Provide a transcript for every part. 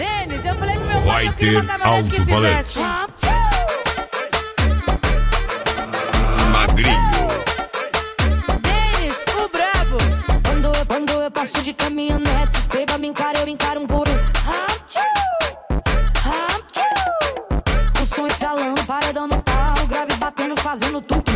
Denis, eu falei pro meu pai Vai que eu queria uma ter caminhonete que alto-falantes. fizesse. Magrinho. Denis, o brabo. Quando eu passo de caminhonete, os peba me encara, eu encaro um por um. O som estralando, paredão no pau, grave batendo, fazendo tudo.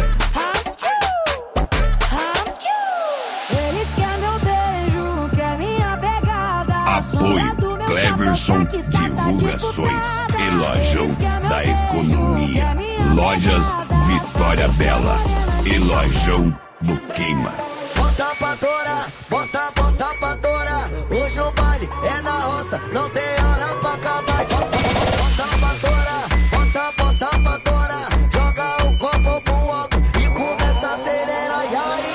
Eles querem meu beijo, quer minha pegada. Apoio Cleverson Divulgações e Lojão da Economia. Lojas Vitória Bela e Lojão do Queima. Bota pra torar, bota pra torar. Hoje o baile é na roça, não tem hora pra acabar. Bota pra torar, bota pra torar. Joga o copo pro alto e começa a acelerar. E aí?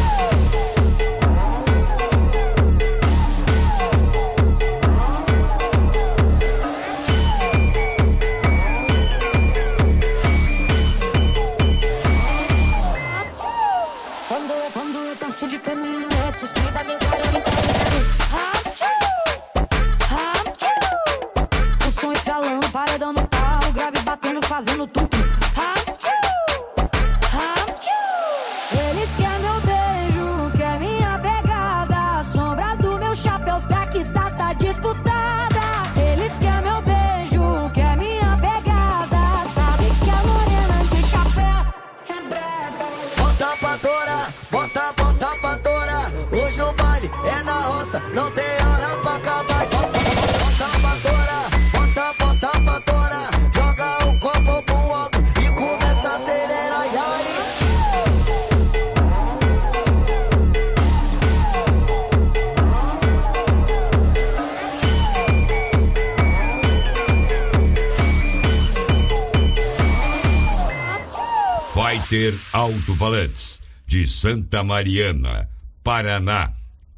Quando eu passo de caminhonete, os peba me encara, eu encaro. O som estralando, paredão no pau, grave batendo, fazendo tudo. Eles querem meu beijo, quer minha pegada. A sombra do meu chapéu tá disputada. Eles querem meu beijo, quer minha pegada. Sabe que a morena de chapéu é braba. Bota pra torar, bota pra torar. Hoje o baile é na roça, não tem hora pra acabar. Bota pra torar, bota pra torar. Joga o copo pro alto e começa a acelerar. E aí? Vai ter alto-falantes de Santa Mariana, Paraná.